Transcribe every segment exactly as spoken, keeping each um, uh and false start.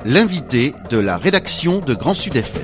l'invité de la rédaction de Grand Sud F M.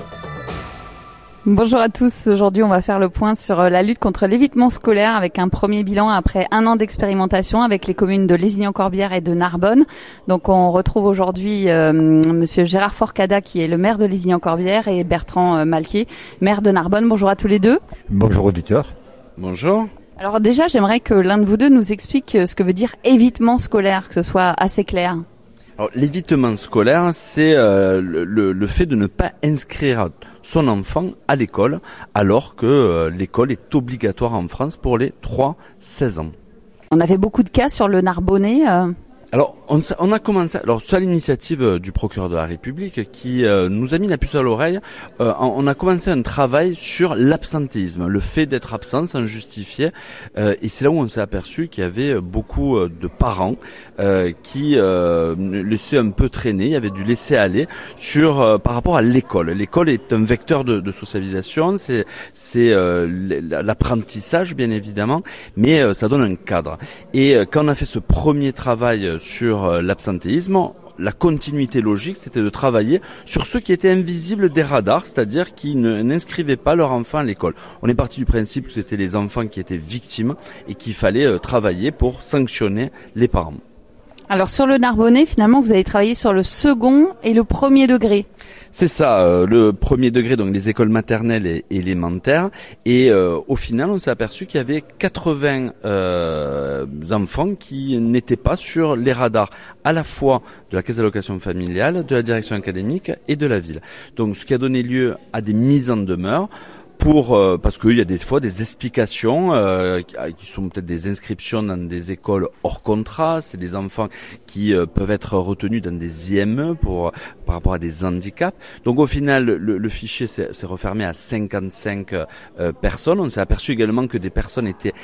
Bonjour à tous, aujourd'hui on va faire le point sur la lutte contre l'évitement scolaire avec un premier bilan après un an d'expérimentation avec les communes de Lézignan-Corbière et de Narbonne. Donc on retrouve aujourd'hui euh, monsieur Gérard Forcada qui est le maire de Lézignan-Corbière et Bertrand euh, Malquier, maire de Narbonne. Bonjour à tous les deux. Bonjour auditeurs. Bonjour. Alors déjà j'aimerais que l'un de vous deux nous explique ce que veut dire évitement scolaire, que ce soit assez clair. Alors, l'évitement scolaire, c'est euh, le, le, le fait de ne pas inscrire son enfant à l'école, alors que euh, l'école est obligatoire en France pour les trois à seize ans. On avait beaucoup de cas sur le Narbonnais. Euh... Alors, on, on a commencé, alors sur l'initiative du procureur de la République qui euh, nous a mis la puce à l'oreille, euh, on a commencé un travail sur l'absentéisme, le fait d'être absent sans justifier, euh, et c'est là où on s'est aperçu qu'il y avait beaucoup de parents euh, qui euh, laissaient un peu traîner, il y avait du laisser aller sur euh, par rapport à l'école. L'école est un vecteur de, de socialisation, c'est c'est euh, l'apprentissage bien évidemment, mais euh, ça donne un cadre. Et euh, quand on a fait ce premier travail sur l'absentéisme, la continuité logique, c'était de travailler sur ceux qui étaient invisibles des radars, c'est-à-dire qui ne, n'inscrivaient pas leur enfant à l'école. On est parti du principe que c'était les enfants qui étaient victimes et qu'il fallait euh, travailler pour sanctionner les parents. Alors sur le Narbonnais, finalement, vous avez travaillé sur le second et le premier degré. C'est ça, euh, le premier degré, donc les écoles maternelles et élémentaires. Et euh, au final, on s'est aperçu qu'il y avait quatre-vingts euh, enfants qui n'étaient pas sur les radars, à la fois de la caisse d'allocation familiale, de la direction académique et de la ville. Donc ce qui a donné lieu à des mises en demeure. Pour euh, parce qu'il y a des fois des explications euh, qui sont peut-être des inscriptions dans des écoles hors contrat, c'est des enfants qui euh, peuvent être retenus dans des I M E pour par rapport à des handicaps. Donc au final le, le fichier s'est, s'est refermé à cinquante-cinq euh, personnes. On s'est aperçu également que des personnes étaient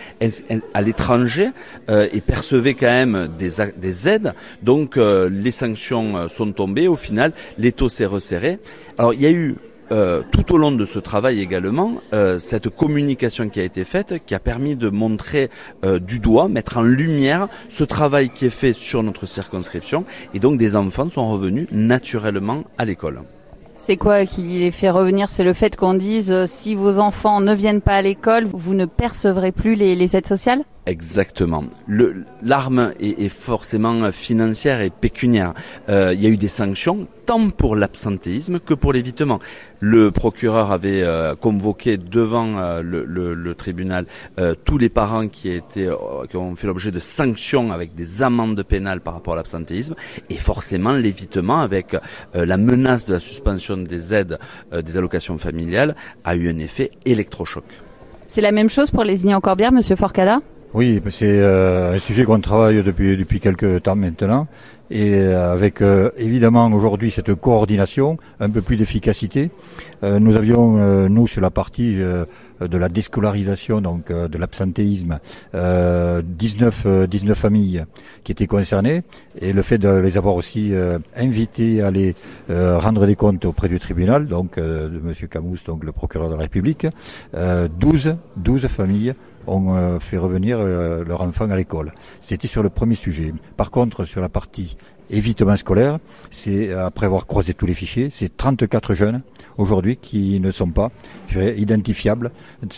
à l'étranger euh, et percevaient quand même des des aides. Donc euh, les sanctions sont tombées. Au final, l'étau s'est resserré. Alors il y a eu Euh, tout au long de ce travail également, euh, cette communication qui a été faite, qui a permis de montrer euh, du doigt, mettre en lumière ce travail qui est fait sur notre circonscription, et donc des enfants sont revenus naturellement à l'école. C'est quoi qui les fait revenir? C'est le fait qu'on dise euh, si vos enfants ne viennent pas à l'école, vous ne percevrez plus les, les aides sociales? Exactement. Le, l'arme est, est forcément financière et pécuniaire. Euh, il y a eu des sanctions tant pour l'absentéisme que pour l'évitement. Le procureur avait euh, convoqué devant euh, le, le, le tribunal euh, tous les parents qui étaient euh, qui ont fait l'objet de sanctions avec des amendes pénales par rapport à l'absentéisme, et forcément l'évitement avec euh, la menace de la suspension des aides euh, des allocations familiales a eu un effet électrochoc. C'est la même chose pour Lézignan-Corbière, monsieur Forcada? Oui, c'est euh, un sujet qu'on travaille depuis depuis quelques temps maintenant, et euh, avec euh, évidemment aujourd'hui cette coordination, un peu plus d'efficacité. Euh, nous avions euh, nous sur la partie euh, de la déscolarisation, donc euh, de l'absentéisme, euh, dix-neuf familles qui étaient concernées, et le fait de les avoir aussi euh, invitées à aller euh, rendre des comptes auprès du tribunal, donc euh, de monsieur Camous, donc le procureur de la République, euh, douze familles ont euh, fait revenir euh, leur enfant à l'école. C'était sur le premier sujet. Par contre, sur la partie évitement scolaire, c'est, après avoir croisé tous les fichiers, c'est trente-quatre jeunes aujourd'hui qui ne sont pas je dirais, identifiables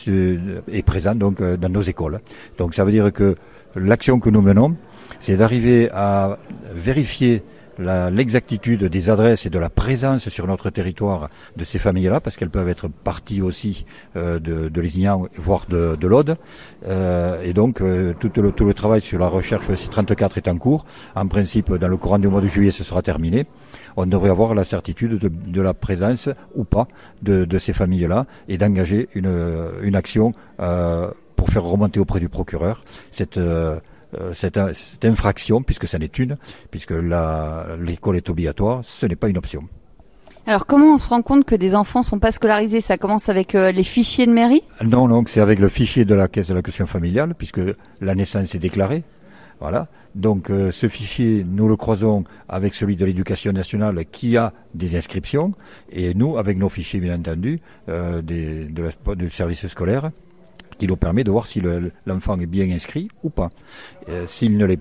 et présents donc dans nos écoles. Donc ça veut dire que l'action que nous menons, c'est d'arriver à vérifier La, l'exactitude des adresses et de la présence sur notre territoire de ces familles-là, parce qu'elles peuvent être parties aussi euh, de, de Lézignan, voire de, de l'Aude. Euh, et donc, euh, tout, le, tout le travail sur la recherche C trente-quatre est en cours. En principe, dans le courant du mois de juillet, ce sera terminé. On devrait avoir la certitude de, de la présence ou pas de, de ces familles-là et d'engager une, une action euh, pour faire remonter auprès du procureur cette... Euh, Cette, cette infraction, puisque ça n'est une, puisque la, l'école est obligatoire, ce n'est pas une option. Alors comment on se rend compte que des enfants sont pas scolarisés? Ça commence avec euh, les fichiers de mairie? Non, non, c'est avec le fichier de la caisse d'allocation familiale, puisque la naissance est déclarée. Voilà. Donc euh, ce fichier, nous le croisons avec celui de l'éducation nationale qui a des inscriptions, et nous avec nos fichiers bien entendu euh, des, de la, du service scolaire, qui nous permet de voir si le, l'enfant est bien inscrit ou pas. Euh, s'il ne l'est pas,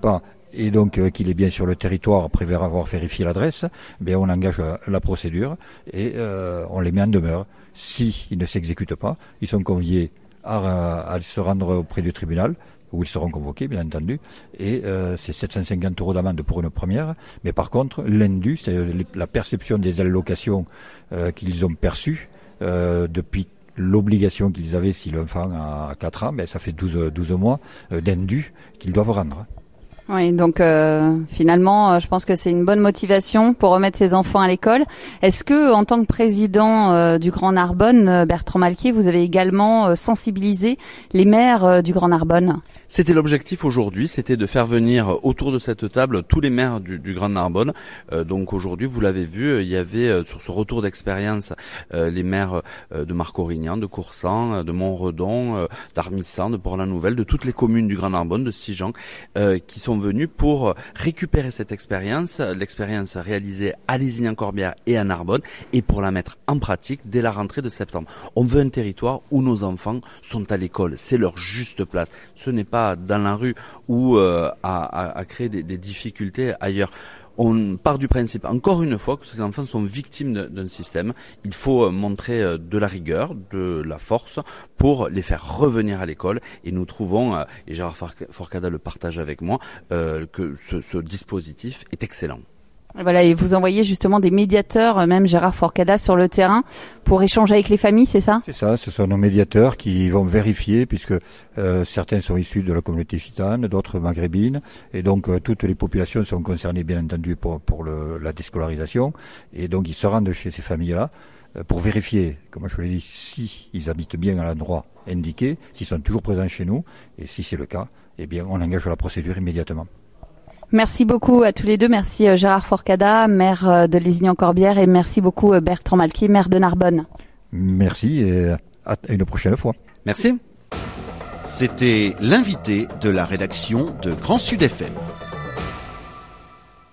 et donc euh, qu'il est bien sur le territoire après avoir vérifié l'adresse, bien on engage euh, la procédure et euh, on les met en demeure. Si ils ne s'exécutent pas, ils sont conviés à, à se rendre auprès du tribunal, où ils seront convoqués, bien entendu, et euh, c'est sept cent cinquante euros d'amende pour une première, mais par contre, l'indu, c'est-à-dire la perception des allocations euh, qu'ils ont perçues euh, depuis l'obligation qu'ils avaient si l'enfant a quatre ans, ben, ça fait douze, douze mois euh, d'indu qu'ils doivent rendre. Oui, donc euh, finalement, euh, je pense que c'est une bonne motivation pour remettre ses enfants à l'école. Est-ce que, en tant que président euh, du Grand Narbonne, euh, Bertrand Malquier, vous avez également euh, sensibilisé les maires euh, du Grand Narbonne ? C'était l'objectif aujourd'hui, c'était de faire venir autour de cette table tous les maires du, du Grand Narbonne. Euh, donc aujourd'hui, vous l'avez vu, il y avait euh, sur ce retour d'expérience euh, les maires euh, de Marc-Aurignan, de Coursan, de Montredon, euh, d'Armissant, de Port-la-Nouvelle, de toutes les communes du Grand Narbonne, de Sigean, euh, qui sont venus pour récupérer cette expérience, l'expérience réalisée à Lézignan-Corbière et à Narbonne, et pour la mettre en pratique dès la rentrée de septembre. On veut un territoire où nos enfants sont à l'école, c'est leur juste place. Ce n'est pas dans la rue ou euh, à, à, à créer des, des difficultés ailleurs. On part du principe, encore une fois, que ces enfants sont victimes d'un système. Il faut montrer de la rigueur, de la force pour les faire revenir à l'école. Et nous trouvons, et Gérard Forcada le partage avec moi, euh, que ce, ce dispositif est excellent. Voilà, et vous envoyez justement des médiateurs, même Gérard Forcada, sur le terrain pour échanger avec les familles, c'est ça ? C'est ça, ce sont nos médiateurs qui vont vérifier, puisque euh, certains sont issus de la communauté gitane, d'autres maghrébines, et donc euh, toutes les populations sont concernées, bien entendu, pour, pour le, la déscolarisation, et donc ils se rendent chez ces familles-là euh, pour vérifier, comme je l'ai dit, si ils habitent bien à l'endroit indiqué, s'ils sont toujours présents chez nous, et si c'est le cas, eh bien on engage la procédure immédiatement. Merci beaucoup à tous les deux. Merci Gérard Forcada, maire de Lézignan-Corbière, et merci beaucoup Bertrand Malquier, maire de Narbonne. Merci et à une prochaine fois. Merci. C'était l'invité de la rédaction de Grand Sud F M.